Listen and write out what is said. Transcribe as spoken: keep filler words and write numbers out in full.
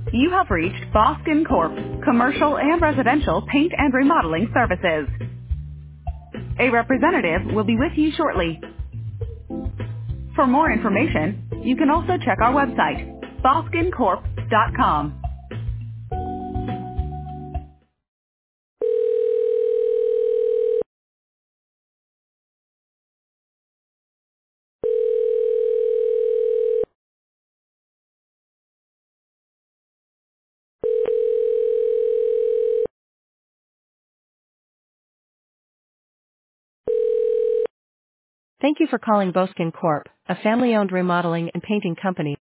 You have reached Boskin Corp, commercial and residential paint and remodeling services. A representative will be with you shortly. For more information, you can also check our website, boskin corp dot com. Thank you for calling Boskin Corp, a family-owned remodeling and painting company.